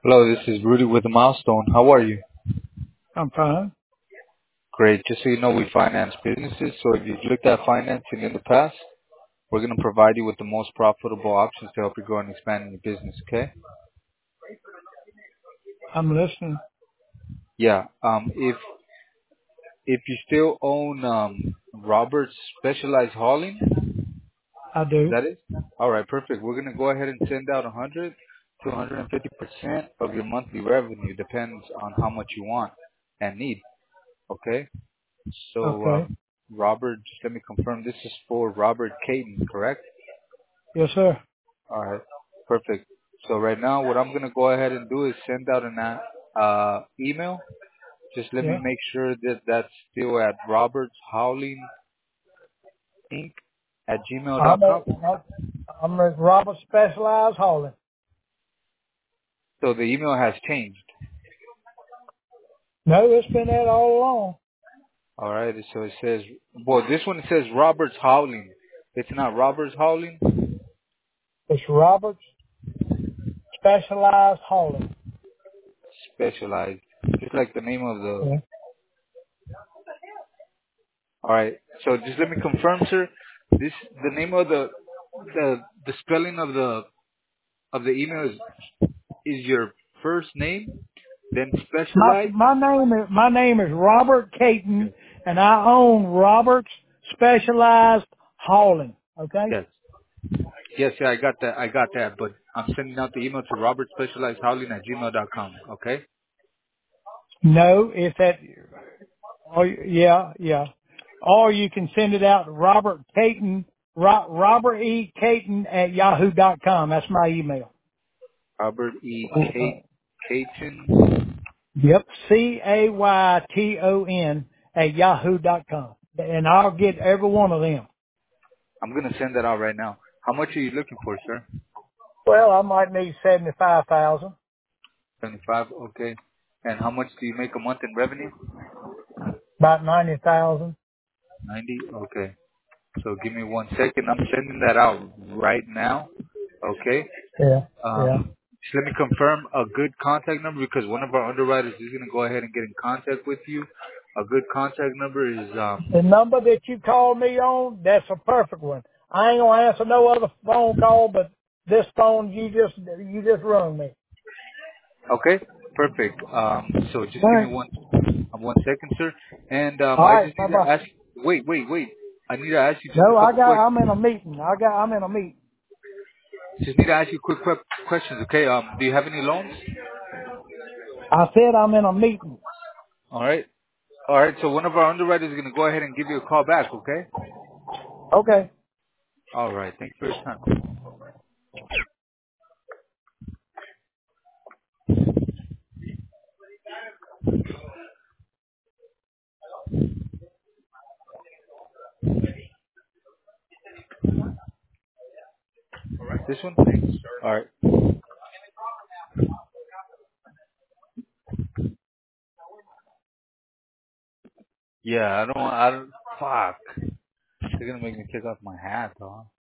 Hello, this is Rudy with the Milestone. How are you? I'm fine. Great. Just so you know, we finance businesses. So if you've looked at financing in the past, we're going to provide you with the most profitable options to help you grow and expand in your business. Okay? I'm listening. Yeah. If you still own Robert's Specialized Hauling, I is do. that it? All right, perfect. We're going to go ahead and send out 100 to 150% of your monthly revenue. Depends on how much you want and need. Okay? So, Okay. Robert, just let me confirm. This is for Robert Caton, correct? Yes, sir. All right, perfect. So right now, what I'm gonna go ahead and do is send out an email. Just let me Yeah. make sure that that's still at Roberts Howling Inc. at I'm gmail.com. at, I'm at Robert Specialized Hauling. So the email has changed. No, it's been that all along. All right, so it says, well, this one says Roberts Howling. It's not Roberts Howling. It's Robert's Specialized Hauling. Specialized, just like the name of the. Yeah. All right. So just let me confirm, sir. This the name of the spelling of the email is your first name, then specialized. My name is Robert Caton, Yes. and I own Robert's Specialized Hauling. Okay. Yes. Yes. Yeah. I got that. I got that. But I'm sending out the email to robertspecializedhowling@gmail.com. Okay. No, it's at. Oh, yeah, yeah. Or you can send it out to Robert Caton, Robert E. Caton at yahoo.com. That's my email. Robert E. Caton. Yep. Cayton at yahoo.com. And I'll get every one of them. I'm gonna send that out right now. How much are you looking for, sir? Well, I might need 75,000, 75. Okay. And how much do you make a month in revenue? about 90,000. 90. Okay. So give me 1 second. I'm sending that out right now. Okay. Yeah. Yeah. Just let me confirm a good contact number because one of our underwriters is going to go ahead and get in contact with you. A good contact number is The number that you called me on, that's a perfect one. I ain't gonna answer no other phone call, but this phone you just rung me. okay. Perfect. So just All give me right. 1 second, sir. And All I right. just Bye need to bye. ask. Wait. I need to ask you just a No, couple I'm questions. in a meeting. I'm in a meeting. Just need to ask you quick questions. Okay. Do you have any loans? I said I'm in a meeting. All right. All right. So one of our underwriters is going to go ahead and give you a call back. Okay. Okay. All right. Thanks for your time. This one. All right. Yeah, I don't, fuck. They're gonna make me take off my hat, dog.